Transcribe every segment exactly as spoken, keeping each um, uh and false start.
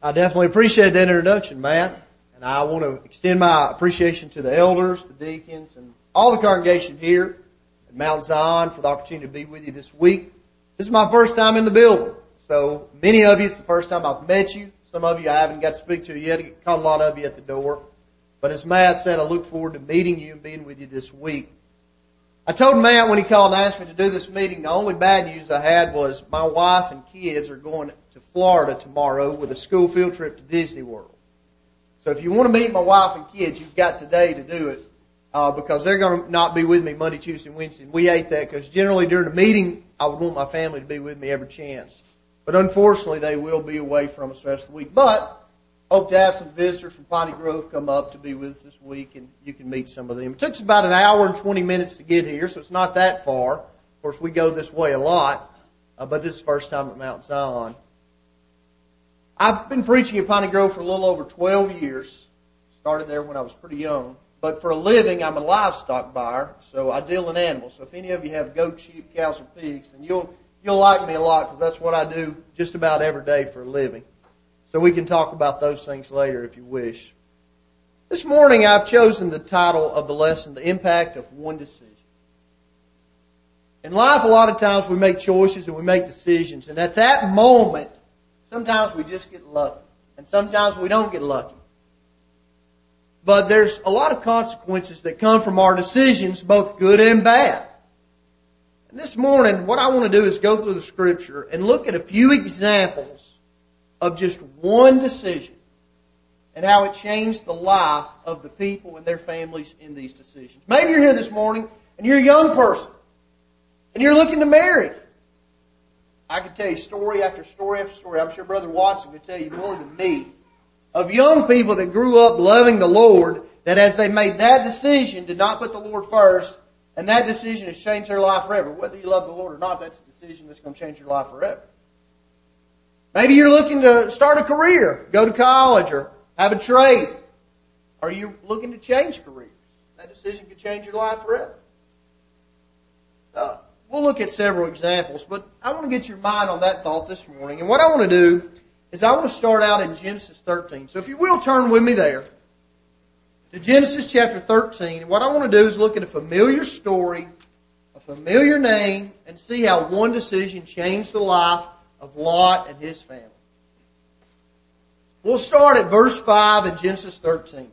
I definitely appreciate that introduction, Matt. And I want to extend my appreciation to the elders, the deacons, and all the congregation here at Mount Zion for the opportunity to be with you this week. This is my first time in the building. So many of you, it's the first time I've met you. Some of you I haven't got to speak to yet. I caught a lot of you at the door. But as Matt said, I look forward to meeting you and being with you this week. I told Matt when he called and asked me to do this meeting, the only bad news I had was my wife and kids are going to Florida tomorrow with a school field trip to Disney World. So if you want to meet my wife and kids, you've got today to do it uh, because they're going to not be with me Monday, Tuesday, and Wednesday. And we hate that because generally during the meeting, I would want my family to be with me every chance. But unfortunately, they will be away from us the rest of the week. But hope to have some visitors from Piney Grove come up to be with us this week, and you can meet some of them. It took us about an hour and twenty minutes to get here, so it's not that far. Of course, we go this way a lot, uh, but this is the first time at Mount Zion. I've been preaching at Piney Grove for a little over twelve years. Started there when I was pretty young. But for a living, I'm a livestock buyer, so I deal in animals. So if any of you have goats, sheep, cows, or pigs, then you'll you'll like me a lot because that's what I do just about every day for a living. So we can talk about those things later if you wish. This morning I've chosen the title of the lesson, The Impact of One Decision. In life, a lot of times we make choices and we make decisions. And at that moment, sometimes we just get lucky. And sometimes we don't get lucky. But there's a lot of consequences that come from our decisions, both good and bad. And this morning, what I want to do is go through the Scripture and look at a few examples of just one decision and how it changed the life of the people and their families in these decisions. Maybe you're here this morning and you're a young person and you're looking to marry. I could tell you story after story after story. I'm sure Brother Watson could tell you more than me of young people that grew up loving the Lord that as they made that decision did not put the Lord first, and that decision has changed their life forever. Whether you love the Lord or not, that's a decision that's going to change your life forever. Maybe you're looking to start a career, go to college, or have a trade. Are you looking to change careers? That decision could change your life forever. Uh, we'll look at several examples, but I want to get your mind on that thought this morning. And what I want to do is I want to start out in Genesis thirteen. So if you will turn with me there to Genesis chapter thirteen. And what I want to do is look at a familiar story, a familiar name, and see how one decision changed the life of Lot and his family. We'll start at verse five in Genesis thirteen.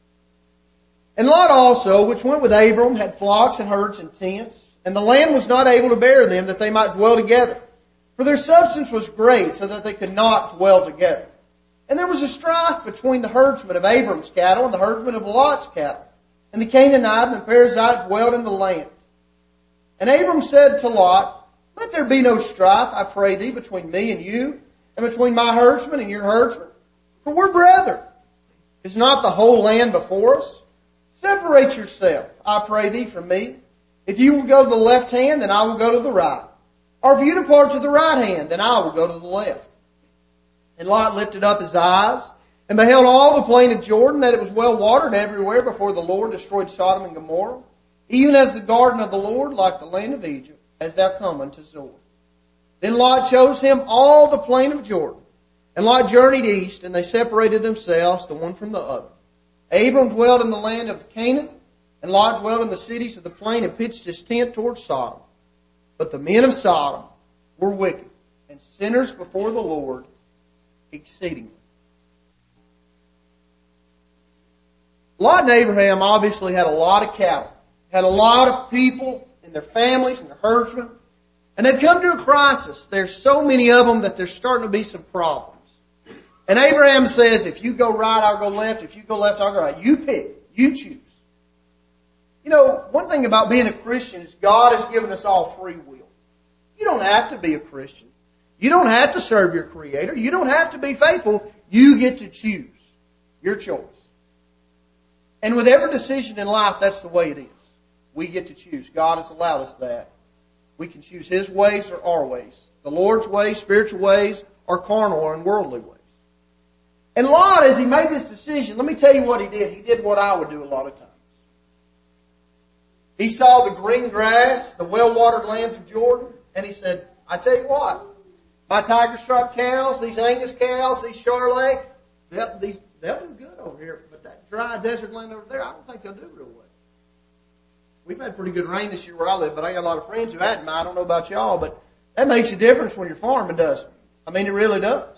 And Lot also, which went with Abram, had flocks and herds and tents, and the land was not able to bear them, that they might dwell together. For their substance was great, so that they could not dwell together. And there was a strife between the herdsmen of Abram's cattle and the herdsmen of Lot's cattle. And the Canaanite and the Perizzite dwelled in the land. And Abram said to Lot, Let there be no strife, I pray thee, between me and you, and between my herdsmen and your herdsmen. For we're brethren. Is not the whole land before us? Separate yourself, I pray thee, from me. If you will go to the left hand, then I will go to the right. Or if you depart to the right hand, then I will go to the left. And Lot lifted up his eyes, and beheld all the plain of Jordan, that it was well watered everywhere before the Lord destroyed Sodom and Gomorrah, even as the garden of the Lord, like the land of Egypt, as thou come unto Zoar. Then Lot chose him all the plain of Jordan. And Lot journeyed east, and they separated themselves, the one from the other. Abram dwelled in the land of Canaan, and Lot dwelled in the cities of the plain, and pitched his tent toward Sodom. But the men of Sodom were wicked, and sinners before the Lord exceedingly. Lot and Abraham obviously had a lot of cattle, had a lot of people in their families and their herdsmen, and they've come to a crisis. There's so many of them that there's starting to be some problems. And Abraham says, if you go right, I'll go left. If you go left, I'll go right. You pick. You choose. You know, one thing about being a Christian is God has given us all free will. You don't have to be a Christian. You don't have to serve your Creator. You don't have to be faithful. You get to choose your choice. And with every decision in life, that's the way it is. We get to choose. God has allowed us that. We can choose His ways or our ways. The Lord's ways, spiritual ways, or carnal or worldly ways. And Lot, as he made this decision, let me tell you what he did. He did what I would do a lot of times. He saw the green grass, the well-watered lands of Jordan, and he said, I tell you what, My tiger stripe cows, these Angus cows, these Charolais, they'll, these, they'll do good over here. But that dry desert land over there, I don't think they'll do real well. We've had pretty good rain this year where I live, but I got a lot of friends who hadn't. I don't know about y'all, but that makes a difference when you're farming, doesn't it? I mean, it really does.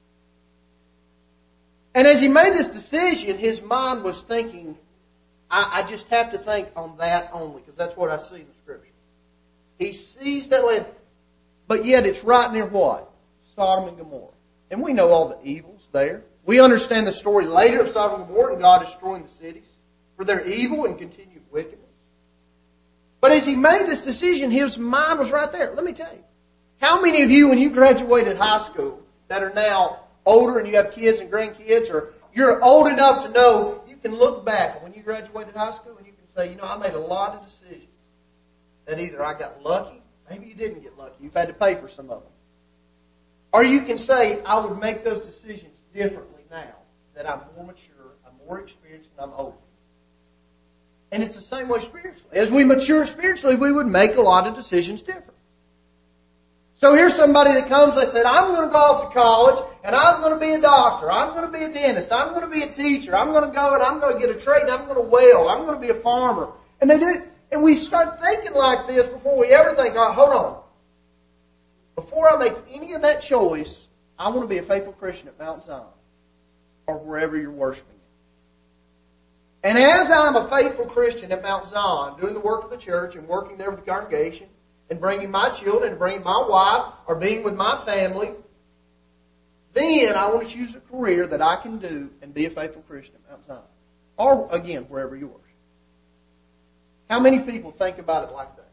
And as he made this decision, his mind was thinking, I, I just have to think on that only, because that's what I see in the Scripture. He sees that land, but yet it's right near what? Sodom and Gomorrah. And we know all the evils there. We understand the story later of Sodom and Gomorrah and God destroying the cities for their evil and continued wickedness. But as he made this decision, his mind was right there. Let me tell you. How many of you, when you graduated high school, that are now older and you have kids and grandkids, or you're old enough to know you can look back when you graduated high school and you can say, you know, I made a lot of decisions that either I got lucky, maybe you didn't get lucky, you've had to pay for some of them. Or you can say, I would make those decisions differently now that I'm more mature, I'm more experienced, and I'm older. And it's the same way spiritually. As we mature spiritually, we would make a lot of decisions different. So here's somebody that comes, they said, I'm going to go off to college, and I'm going to be a doctor, I'm going to be a dentist, I'm going to be a teacher, I'm going to go and I'm going to get a trade, and I'm going to weld, I'm going to be a farmer. And they do, and we start thinking like this before we ever think, all right, hold on. Before I make any of that choice, I want to be a faithful Christian at Mount Zion, or wherever you're worshiping. And as I'm a faithful Christian at Mount Zion, doing the work of the church and working there with the congregation, and bringing my children, and bringing my wife, or being with my family, then I want to choose a career that I can do and be a faithful Christian at Mount Zion. Or, again, wherever you worship. How many people think about it like that?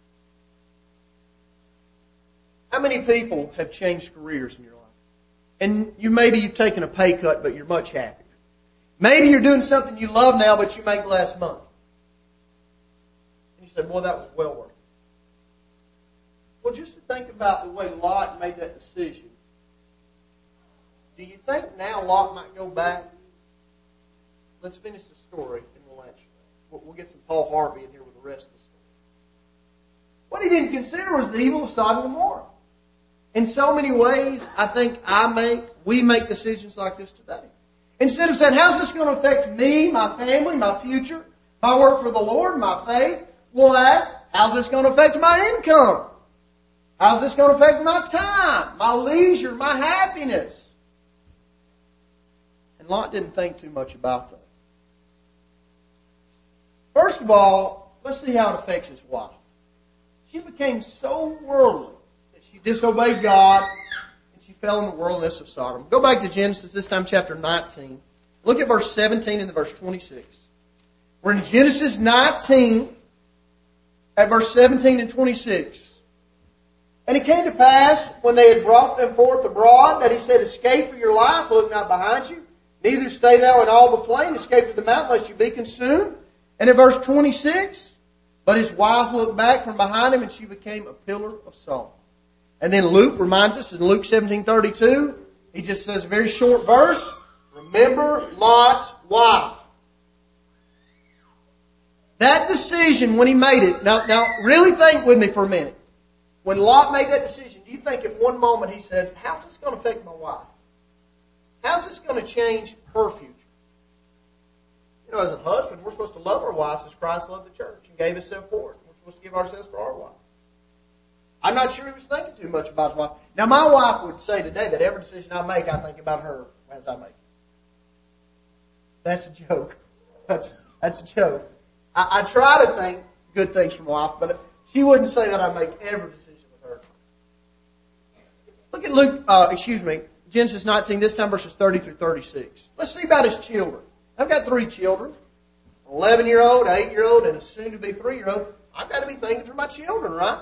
How many people have changed careers in your life? And you maybe you've taken a pay cut, but you're much happier. Maybe you're doing something you love now, but you make less money. And you say, boy, that was well worth it. Well, just to think about the way Lot made that decision, do you think now Lot might go back? Let's finish the story and we'll answer that. We'll get some Paul Harvey in here with the rest of the story. What he didn't consider was the evil of Sodom and Gomorrah. In so many ways, I think I make, we make decisions like this today. Instead of saying, how's this going to affect me, my family, my future, my work for the Lord, my faith, we'll ask, how's this going to affect my income? How's this going to affect my time, my leisure, my happiness? And Lot didn't think too much about that. First of all, let's see how it affects his wife. She became so worldly that she disobeyed God and she fell in the worldliness of Sodom. Go back to Genesis, this time chapter nineteen. Look at verse seventeen and the verse twenty-six. We're in Genesis nineteen at verse seventeen and twenty-six. And it came to pass, when they had brought them forth abroad, that he said, escape for your life, look not behind you. Neither stay thou in all the plain, escape to the mountain, lest you be consumed. And in verse twenty-six, but his wife looked back from behind him, and she became a pillar of salt. And then Luke reminds us in Luke seventeen thirty-two, he just says a very short verse, remember Lot's wife. That decision, when he made it, now, now really think with me for a minute. When Lot made that decision, do you think at one moment he said, how's this going to affect my wife? How's this going to change her future? You know, as a husband, we're supposed to love our wives as Christ loved the church and gave himself for it. We're supposed to give ourselves for our wife. I'm not sure he was thinking too much about his wife. Now, my wife would say today that every decision I make, I think about her as I make it. That's a joke. That's, that's a joke. I, I try to think good things from my wife, but she wouldn't say that I make every decision with her. Look at Luke, uh, excuse me, Genesis nineteen, this time verses thirty through thirty-six. Let's see about his children. I've got three children, an eleven-year-old, an eight-year-old, and a soon-to-be three-year-old. I've got to be thinking for my children, right?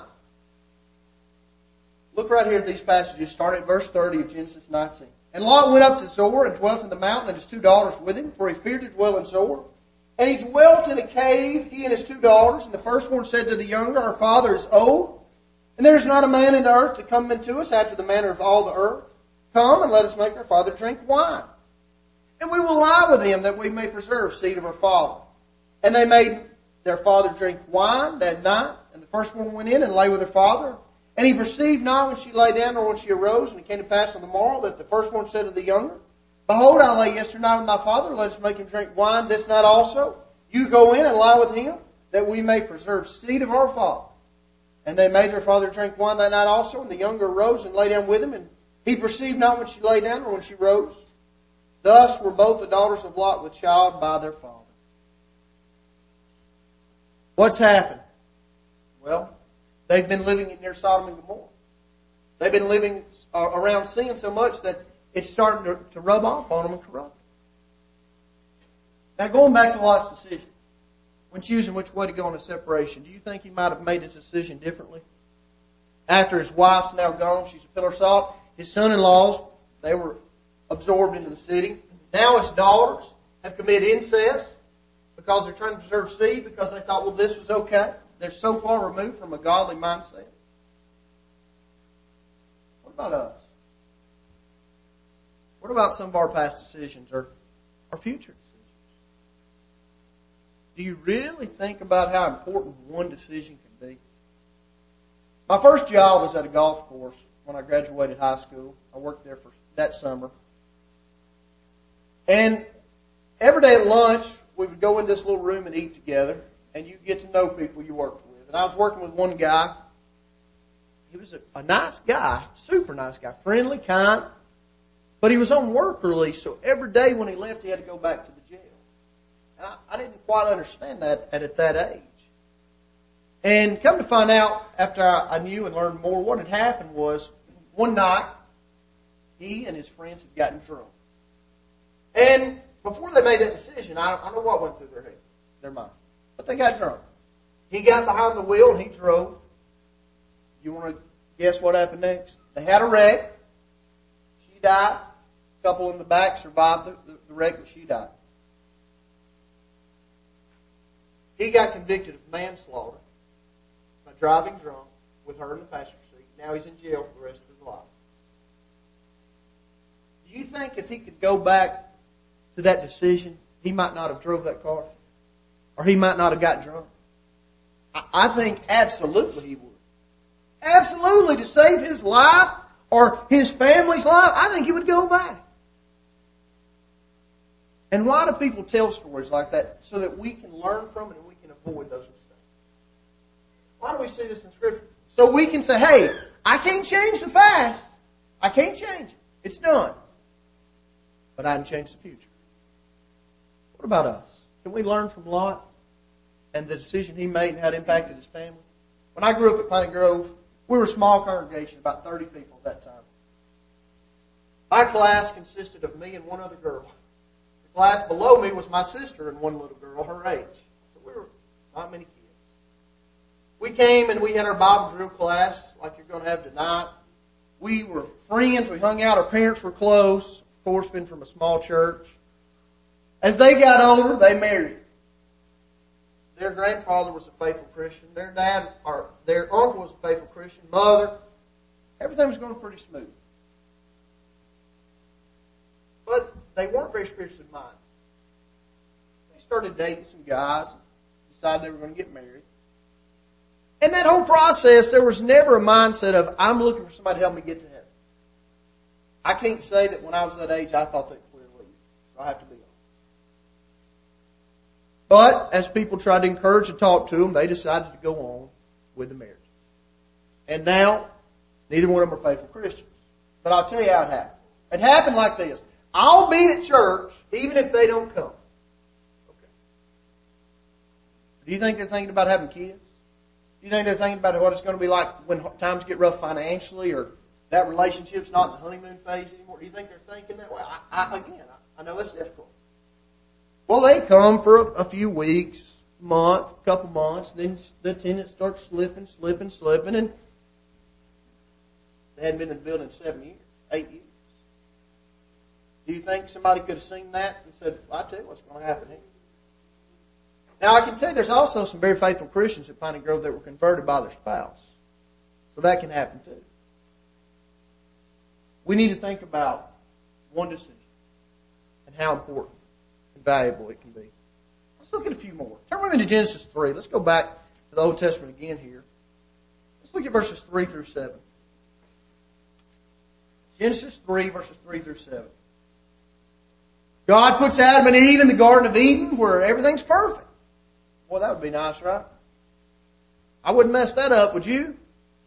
Look right here at these passages, starting at verse thirty of Genesis nineteen. And Lot went up to Zoar and dwelt in the mountain, and his two daughters with him, for he feared to dwell in Zoar. And he dwelt in a cave, he and his two daughters. And the firstborn said to the younger, our father is old, and there is not a man in the earth to come into us after the manner of all the earth. Come and let us make our father drink wine. And we will lie with him that we may preserve seed of our father. And they made their father drink wine that night. And the firstborn went in and lay with her father. And he perceived not when she lay down nor when she arose. And it came to pass on the morrow that the firstborn said to the younger, Behold, I lay yesterday night with my father. Let us make him drink wine this night also. You go in and lie with him, that we may preserve seed of our father. And they made their father drink wine that night also. And the younger arose and lay down with him. And he perceived not when she lay down or when she rose. Thus were both the daughters of Lot with child by their father. What's happened? Well, they've been living near Sodom and Gomorrah. They've been living around sin so much that it's starting to, to rub off on them and corrupt. Now, going back to Lot's decision, when choosing which way to go on a separation, do you think he might have made his decision differently? After his wife's now gone, she's a pillar of salt. His son-in-laws, they were absorbed into the city. Now his daughters have committed incest because they're trying to preserve seed, because they thought, well, this was okay. They're so far removed from a godly mindset. What about us? What about some of our past decisions or our future decisions? Do you really think about how important one decision can be? My first job was at a golf course when I graduated high school. I worked there for that summer. And every day at lunch, we would go in this little room and eat together, and you get to know people you work with. And I was working with one guy. He was a, a nice guy, super nice guy, friendly, kind. But he was on work release, so every day when he left, he had to go back to the jail. And I, I didn't quite understand that at, at that age. And come to find out, after I, I knew and learned more, what had happened was, one night, he and his friends had gotten drunk. And before they made that decision, I, I don't know what went through their head, their mind. But they got drunk. He got behind the wheel and he drove. You want to guess what happened next? They had a wreck. She died. A couple in the back survived the, the, the wreck, but she died. He got convicted of manslaughter by driving drunk with her in the passenger seat. Now he's in jail for the rest of his life. Do you think if he could go back to that decision, he might not have drove that car? Or he might not have got drunk? I, I think absolutely he would. Absolutely, to save his life or his family's life, I think he would go back. And why do people tell stories like that? So that we can learn from it and we can avoid those mistakes. Why do we see this in Scripture? So we can say, hey, I can't change the past. I can't change it. It's done. But I can change the future. What about us? Can we learn from Lot and the decision he made and how it impacted his family? When I grew up at Piney Grove, we were a small congregation, about thirty people at that time. My class consisted of me and one other girl. The class below me was my sister and one little girl, her age. So we were not many kids. We came and we had our Bible drill class like you're going to have tonight. We were friends. We hung out. Our parents were close. Of course, been from a small church. As they got older, they married. Their grandfather was a faithful Christian. Their dad, or their uncle was a faithful Christian. Mother. Everything was going pretty smooth. But they weren't very spiritually minded. They started dating some guys and decided they were going to get married. And that whole process, there was never a mindset of, I'm looking for somebody to help me get to heaven. I can't say that when I was that age, I thought that clearly. So I have to be honest. But as people tried to encourage and talk to them, they decided to go on with the marriage. And now, neither one of them are faithful Christians. But I'll tell you how it happened. It happened like this. I'll be at church even if they don't come. Okay. Do you think they're thinking about having kids? Do you think they're thinking about what it's going to be like when times get rough financially, or that relationship's not in the honeymoon phase anymore? Do you think they're thinking that way? I, I, again, I, I know that's difficult. Well, they come for a, a few weeks, month, a couple months, then the attendance starts slipping, slipping, slipping, and they hadn't been in the building seven years, eight years. Do you think somebody could have seen that and said, well, I'll tell you what's going to happen here? Now, I can tell you there's also some very faithful Christians at Piney Grove that were converted by their spouse. So that can happen too. We need to think about one decision and how important and valuable it can be. Let's look at a few more. Turn with me to Genesis three. Let's go back to the Old Testament again here. Let's look at verses three through seven. Genesis three, verses three through seven. God puts Adam and Eve in the Garden of Eden where everything's perfect. Boy, that would be nice, right? I wouldn't mess that up, would you?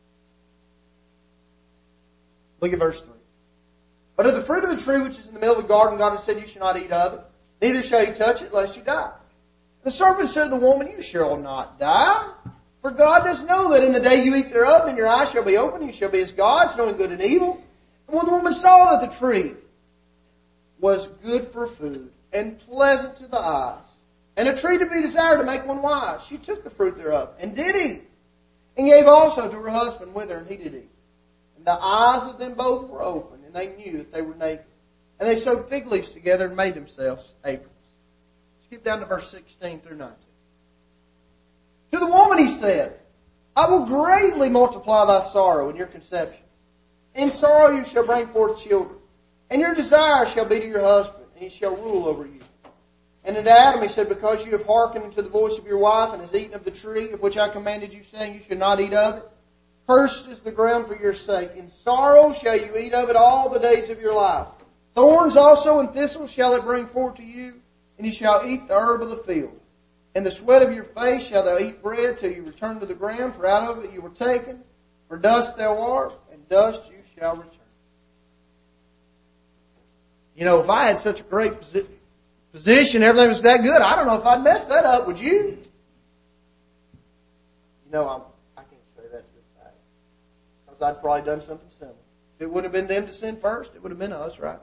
Look at verse three. But of the fruit of the tree which is in the middle of the garden, God has said, you shall not eat of it, neither shall you touch it, lest you die. The serpent said to the woman, you shall not die. For God does know that in the day you eat thereof, then your eyes shall be opened, you shall be as gods, knowing good and evil. And when the woman saw that the tree was good for food, and pleasant to the eyes, and a tree to be desired to make one wise, she took the fruit thereof, and did eat, and gave also to her husband with her, and he did eat. And the eyes of them both were opened, and they knew that they were naked. And they sewed fig leaves together and made themselves aprons. Skip down to verse sixteen through nineteen. To the woman he said, I will greatly multiply thy sorrow in your conception. In sorrow you shall bring forth children. And your desire shall be to your husband, and he shall rule over you. And unto Adam he said, because you have hearkened unto the voice of your wife, and has eaten of the tree of which I commanded you, saying, you should not eat of it. Cursed is the ground for your sake. In sorrow shall you eat of it all the days of your life. Thorns also and thistles shall it bring forth to you, and you shall eat the herb of the field. In the sweat of your face shalt thou eat bread till you return to the ground, for out of it you were taken. For dust thou art, and dust you shall return. You know, if I had such a great posi- position, everything was that good, I don't know if I'd mess that up, would you? You know, I'm, I can't say that to the fact. Because I'd probably done something similar. If it would have been them to sin first, it would have been us, right?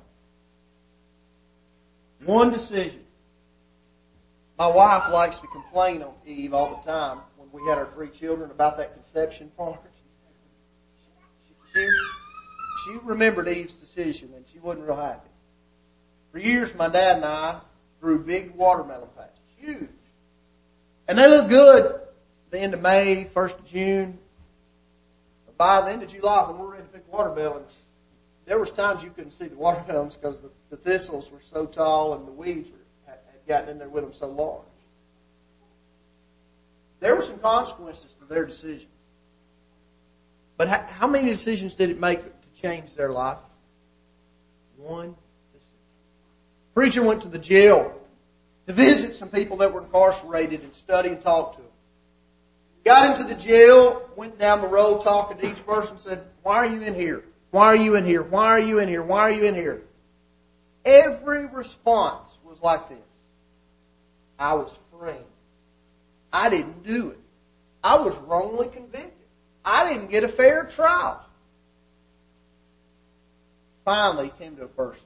One decision. My wife likes to complain on Eve all the time when we had our three children about that conception part. She, she, she remembered Eve's decision and she wasn't real happy. For years, my dad and I grew big watermelon patches. Huge. And they look good at the end of May, first of June. But by the end of July, when we were ready to pick watermelons, there was times you couldn't see the watermelons because the, the thistles were so tall and the weeds were, had, had gotten in there with them so large. There were some consequences to their decisions. But how, how many decisions did it make to change their life? One decision. Preacher went to the jail to visit some people that were incarcerated and study and talk to them. Got into the jail, went down the road talking to each person, said, why are you in here? Why are you in here? Why are you in here? Why are you in here? Every response was like this. I was framed. I didn't do it. I was wrongly convicted. I didn't get a fair trial. Finally, he came to a person.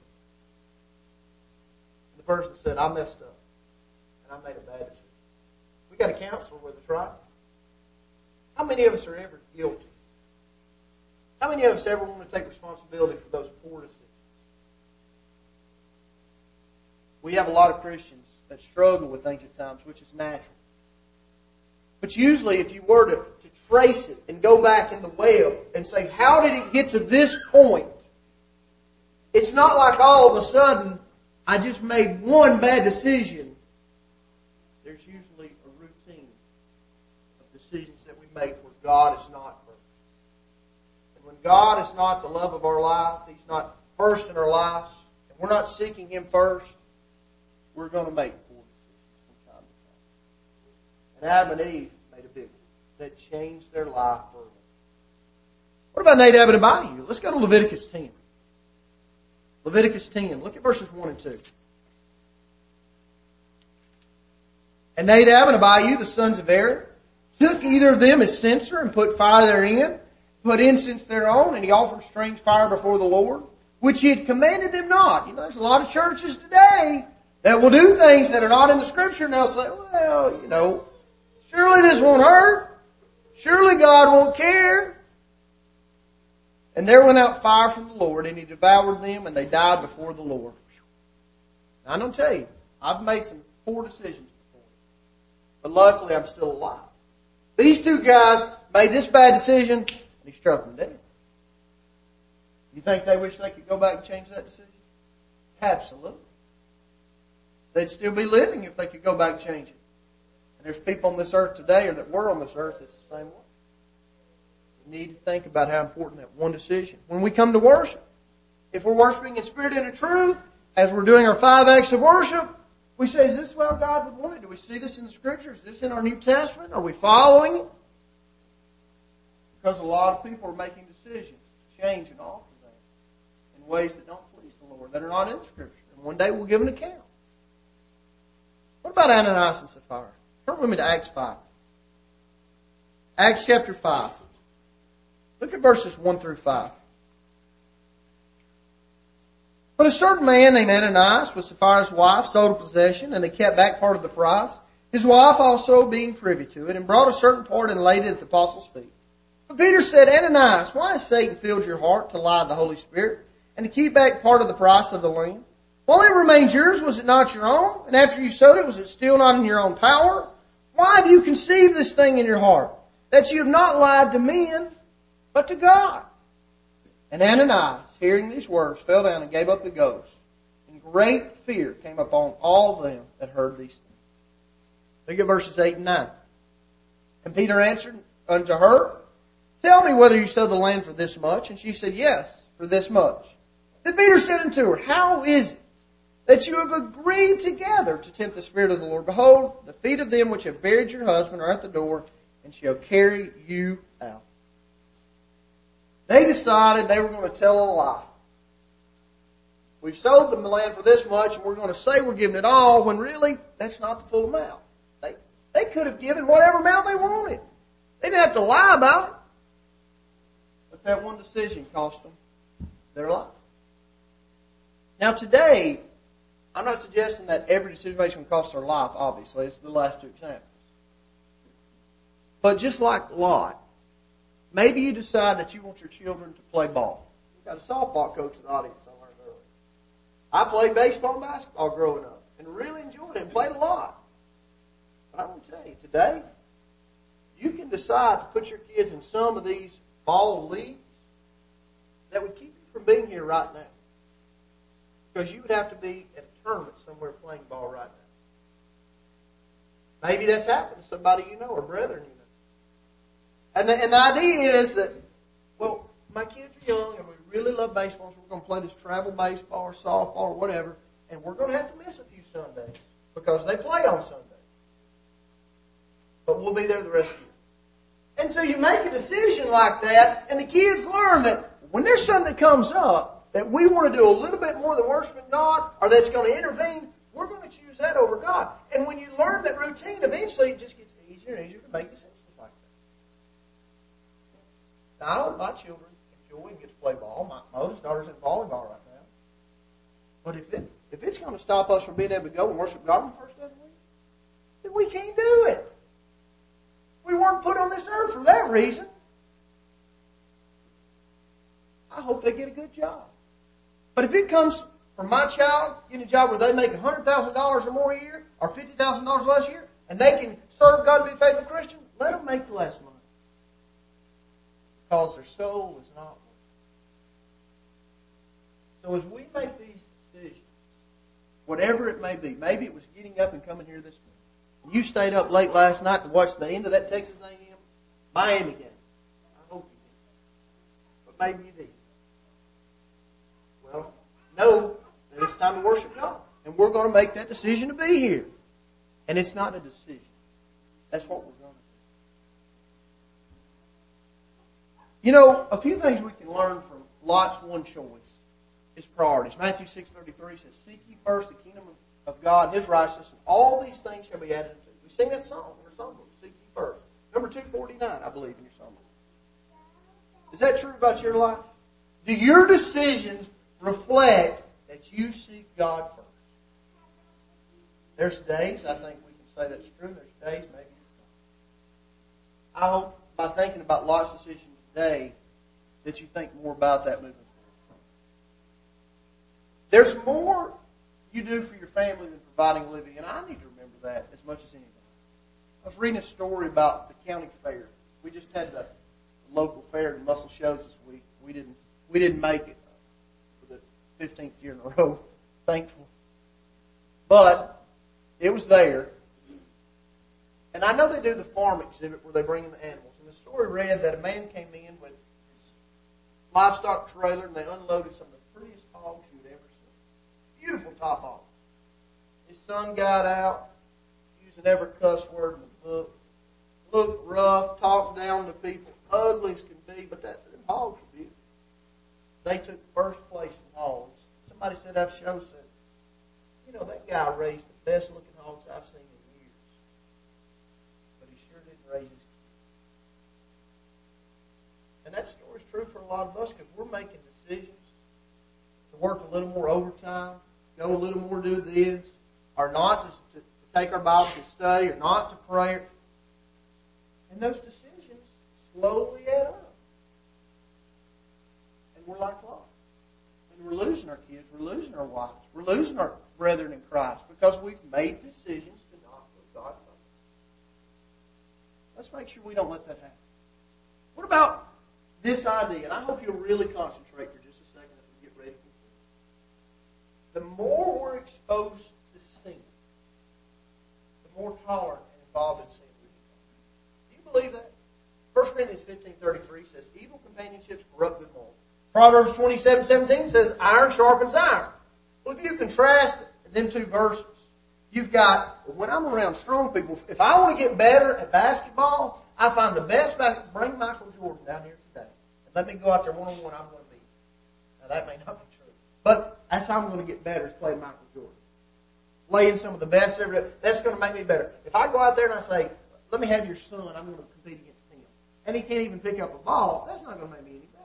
The person said, I messed up. And I made a bad decision. We got a counselor with us, right? How many of us are ever guilty? How many of us ever want to take responsibility for those poor decisions? We have a lot of Christians that struggle with things at times, which is natural. But usually if you were to, to trace it and go back in the web and say, how did it get to this point? It's not like all of a sudden I just made one bad decision. There's usually a routine of decisions that we make where God is not first. And when God is not the love of our life, He's not first in our lives, and we're not seeking Him first, we're going to make poor decisions from time to time. And Adam and Eve made a big one that changed their life forever. What about Nadab and Abihu? Let's go to Leviticus ten. Leviticus ten. Look at verses one and two. And Nadab and Abihu, the sons of Aaron, took either of them his censer and put fire therein, put incense thereon, and he offered strange fire before the Lord, which he had commanded them not. You know, there's a lot of churches today that will do things that are not in the Scripture, and they'll say, well, you know, surely this won't hurt. Surely God won't care. And there went out fire from the Lord, and He devoured them, and they died before the Lord. Now, I'm going to tell you, I've made some poor decisions before. But luckily, I'm still alive. These two guys made this bad decision, and He struck them dead. You think they wish they could go back and change that decision? Absolutely. They'd still be living if they could go back and change it. And there's people on this earth today, or that were on this earth, that's the same way. you need to think about how important that one decision. When we come to worship, if we're worshiping in spirit and in truth, as we're doing our five acts of worship, we say, is this how God would want it? Do we see this in the Scriptures? Is this in our New Testament? Are we following it? Because a lot of people are making decisions to change and alter that in ways that don't please the Lord, that are not in the Scripture. And one day we'll give an account. What about Ananias and Sapphira? Turn with me to Acts five. Acts chapter five. Look at verses one through five. But a certain man named Ananias was Sapphira's wife, sold a possession, and they kept back part of the price. His wife also being privy to it, and brought a certain part and laid it at the apostles' feet. But Peter said, Ananias, why has Satan filled your heart to lie to the Holy Spirit, and to keep back part of the price of the land? While it remained yours, was it not your own? And after you sold it, was it still not in your own power? Why have you conceived this thing in your heart, that you have not lied to men, but to God? And Ananias, hearing these words, fell down and gave up the ghost. And great fear came upon all them that heard these things. Look at verses eight and nine. And Peter answered unto her, Tell me whether you sold the land for this much. And she said, Yes, for this much. Then Peter said unto her, How is it that you have agreed together to tempt the Spirit of the Lord? Behold, the feet of them which have buried your husband are at the door, and shall carry you out. They decided they were going to tell a lie. We've sold the land for this much, and we're going to say we're giving it all, when really, that's not the full amount. They, they could have given whatever amount they wanted. They didn't have to lie about it. But that one decision cost them their life. Now today, I'm not suggesting that every decision makes them cost their life, obviously. It's the last two examples. But just like Lot, maybe you decide that you want your children to play ball. You've got a softball coach in the audience, I learned earlier. I played baseball and basketball growing up and really enjoyed it and played a lot. But I want to tell you, today, you can decide to put your kids in some of these ball leagues that would keep you from being here right now. Because you would have to be at a tournament somewhere playing ball right now. Maybe that's happened to somebody you know or brethren you know. And the, and the idea is that, well, my kids are young and we really love baseball, so we're going to play this travel baseball or softball or whatever, and we're going to have to miss a few Sundays because they play on Sunday. But we'll be there the rest of the year. And so you make a decision like that, and the kids learn that when there's something that comes up that we want to do a little bit more than worshiping God, or that's going to intervene, we're going to choose that over God. And when you learn that routine, eventually it just gets easier and easier to make decisions like that. Now, I hope my children enjoy and get to play ball. My, my oldest daughter's in volleyball right now. But if it if it's going to stop us from being able to go and worship God on the first day of the week, then we can't do it. We weren't put on this earth for that reason. I hope they get a good job. But if it comes from my child getting a job where they make one hundred thousand dollars or more a year, or fifty thousand dollars less a year, and they can serve God and be a faithful Christian, let them make less money. Because their soul is not worth it. So as we make these decisions, whatever it may be, maybe it was getting up and coming here this morning. You stayed up late last night to watch the end of that Texas A and M Miami game. I hope you did. But maybe you did. Well, know that it's time to worship God. And we're going to make that decision to be here. And it's not a decision. That's what we're going to do. You know, a few things we can learn from Lot's one choice is priorities. Matthew six thirty-three says, Seek ye first the kingdom of of God, His righteousness, and all these things shall be added unto you. We sing that song in our songbook, Seek ye first. Number two forty-nine, I believe, in your songbook. Is that true about your life? Do your decisions reflect that you seek God first? There's days I think we can say that's true. There's days maybe it's not. I hope by thinking about Lot's decision today that you think more about that moving forward. There's more you do for your family than providing a living, and I need to remember that as much as anybody. I was reading a story about the county fair. We just had the local fair in Muscle Shoals this week. We didn't we didn't make it for the fifteenth year in a row, thankful. But it was there. And I know they do the farm exhibit where they bring in the animals. And the story read that a man came in with his livestock trailer and they unloaded some of the prettiest hogs you'd ever seen. Beautiful top hogs. His son got out, using every cuss word in the book, looked rough, talked down to people, ugly as can be, but that them hogs were beautiful. They took first place in hogs. Somebody said at the show, said, you know, that guy raised the best looking hogs I've seen in years. But he sure didn't raise his kids. And that story's true for a lot of us because we're making decisions to work a little more overtime, go a little more do this, or not to, to, to take our Bible to study, or not to pray. And those decisions slowly add up. And we're like Lot. And we're losing our kids, we're losing our wives, we're losing our brethren in Christ because we've made decisions to not put God first. Let's make sure we don't let that happen. What about this idea? And I hope you'll really concentrate for just a second as we get ready to conclude. The more we're exposed to sin, the more tolerant and involved in sin we become. Do you believe that? First Corinthians fifteen thirty-three says, evil companionships corrupt good morals. Proverbs twenty-seven seventeen says, iron sharpens iron. Well, if you contrast them two verses, you've got, when I'm around strong people, if I want to get better at basketball, I find the best basketball. Bring Michael Jordan down here today. And let me go out there one-on-one. I'm going to beat him. Now, that may not be true. But that's how I'm going to get better is playing Michael Jordan. Playing some of the best ever. That's going to make me better. If I go out there and I say, let me have your son, I'm going to compete against him. And he can't even pick up a ball, that's not going to make me any better.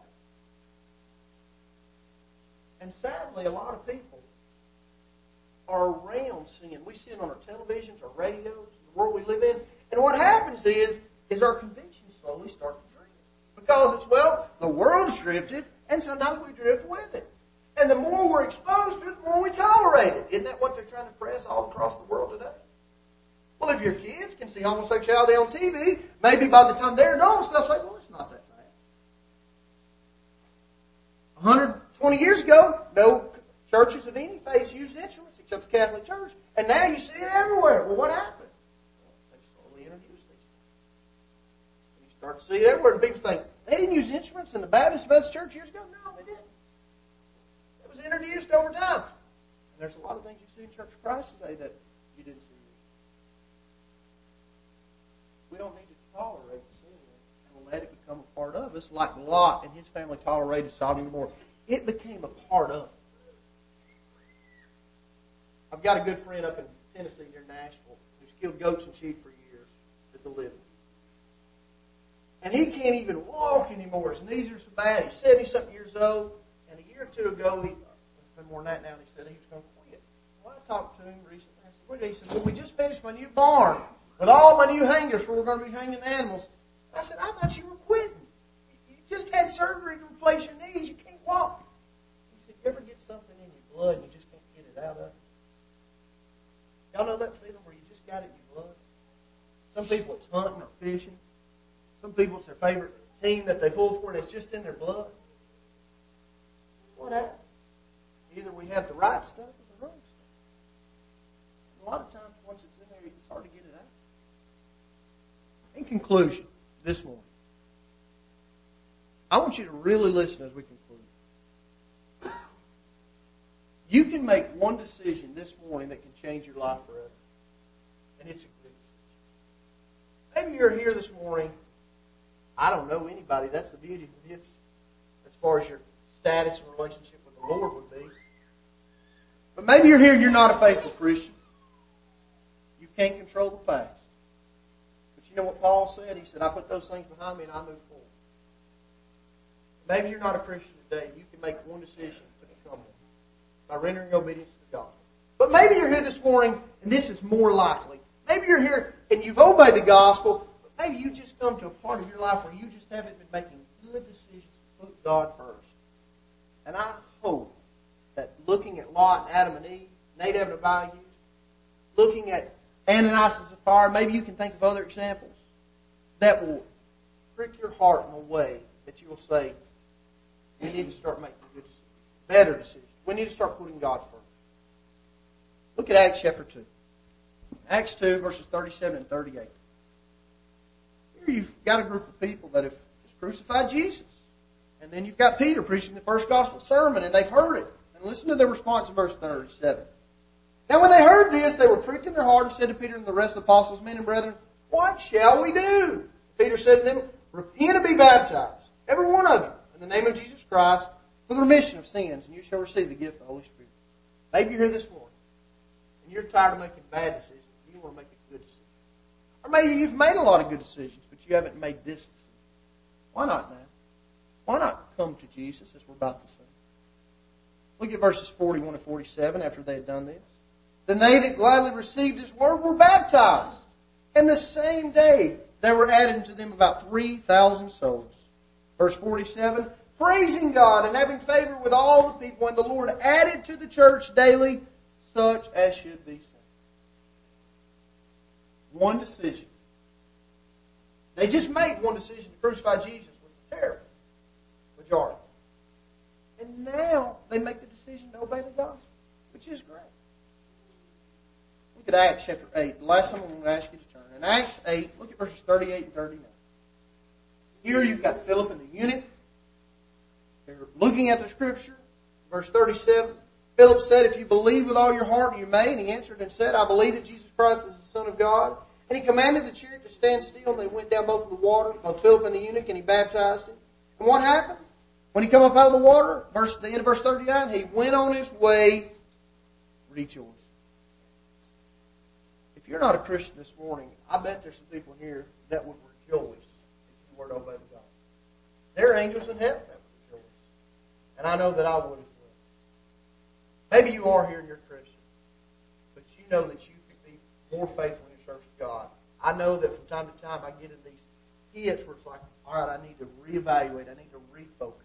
And sadly, a lot of people are around sin. We see it on our televisions, our radios, the world we live in. And what happens is, is our convictions slowly start to drift. Because it's, well, the world's drifted, and sometimes we drift with it. And the more we're exposed to it, the more we tolerate it. Isn't that what they're trying to press all across the world today? Well, if your kids can see homosexuality on T V, maybe by the time they're adults, they'll say, well, it's not that bad. one hundred twenty years ago, no churches of any faith used instruments except the Catholic Church. And now you see it everywhere. Well, what happened? Well, they slowly introduced these things. And you start to see it everywhere. And people think, they didn't use instruments in the Baptist Methodist Church years ago? No, they didn't. It was introduced over time. And there's a lot of things you see in Church of Christ today that you didn't see. We don't need to tolerate sin and let it become a part of us like Lot and his family tolerated Sodom and Gomorrah. It became a part of it. I've got a good friend up in Tennessee near Nashville who's killed goats and sheep for years as a living. And he can't even walk anymore. His knees are so bad. He's seventy-something years old. And a year or two ago, he, it's been more than that now, and he said he was going to quit. Well, I talked to him recently. I said, what did he say? Well, we just finished my new barn with all my new hangers where we're going to be hanging animals. I said, I thought you were quitting. You just had surgery to replace your knees. You can't walk. He said, you ever get something in your blood and you just can't get it out of it? Y'all know that feeling where you just got it in your blood? Some people it's hunting or fishing. Some people it's their favorite team that they pull for and it's just in their blood. What happens? Either we have the right stuff or the wrong stuff. And a lot of times once it's in there, it's hard to get it out. In conclusion, this morning, I want you to really listen as we conclude. You can make one decision this morning that can change your life forever. And it's a good decision. Maybe you're here this morning. I don't know anybody. That's the beauty of this. As far as your status and relationship with the Lord would be. But maybe you're here and you're not a faithful Christian. You can't control the past. But you know what Paul said? He said, I put those things behind me and I move forward. Maybe you're not a Christian today. You can make one decision to become one by rendering obedience to the gospel. But maybe you're here this morning and this is more likely. Maybe you're here and you've obeyed the gospel, but maybe you just come to a part of your life where you just haven't been making good decisions to put God first. And I hope that looking at Lot and Adam and Eve, Nadab and Abihu, looking at Ananias and Sapphira, maybe you can think of other examples that will prick your heart in a way that you will say, we need to start making good decisions, better decisions. We need to start putting God first. Look at Acts chapter two. Acts two, verses thirty-seven and thirty-eight. Here you've got a group of people that have just crucified Jesus. And then you've got Peter preaching the first gospel sermon, and they've heard it. And listen to their response in verse thirty-seven. Now when they heard this, they were pricked in their heart and said to Peter and the rest of the apostles, men and brethren, what shall we do? Peter said to them, repent and be baptized, every one of you, in the name of Jesus Christ, for the remission of sins, and you shall receive the gift of the Holy Spirit. Maybe you're here this morning, and you're tired of making bad decisions. You want to make a good decision. Or maybe you've made a lot of good decisions, but you haven't made this decision. Why not now? Why not come to Jesus as we're about to sing? Look at verses forty-one and forty-seven after they had done this. Then they that gladly received His word were baptized. And the same day there were added to them about three thousand souls. Verse forty-seven, praising God and having favor with all the people, and the Lord added to the church daily such as should be saved. One decision. They just made one decision to crucify Jesus, which was terrible. Majority. And now they make the decision to obey the gospel, which is great. Look at Acts chapter eight. The last time I'm going to ask you to turn. In Acts eight, look at verses thirty-eight and thirty-nine. Here you've got Philip and the eunuch. They're looking at the scripture. Verse thirty-seven. Philip said, if you believe with all your heart, you may. And he answered and said, I believe that Jesus Christ is the Son of God. And he commanded the chariot to stand still. And they went down both of the water, both Philip and the eunuch, and he baptized him. And what happened? When he come up out of the water, verse, the end of verse thirty-nine, he went on his way rejoicing. If you're not a Christian this morning, I bet there's some people here that would rejoice if you were to obey the gospel. There are angels in heaven that would rejoice. And I know that I would as well. Maybe you are here and you're a Christian, but you know that you can be more faithful in your service to God. I know that from time to time I get in these hits where it's like, all right, I need to reevaluate. I need to refocus.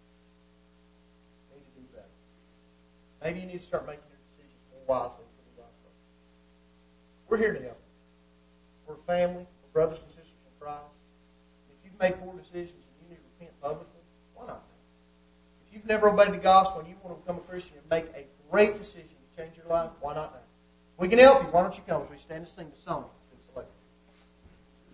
I need to do better. Maybe you need to start making your decisions more wisely for the gospel. We're here to help. We're a family. We're brothers and sisters in Christ. If you've made poor decisions and you need to repent publicly, why not? If you've never obeyed the gospel and you want to become a Christian and make a great decision to change your life, why not now? We can help you. Why don't you come as we stand and sing the song?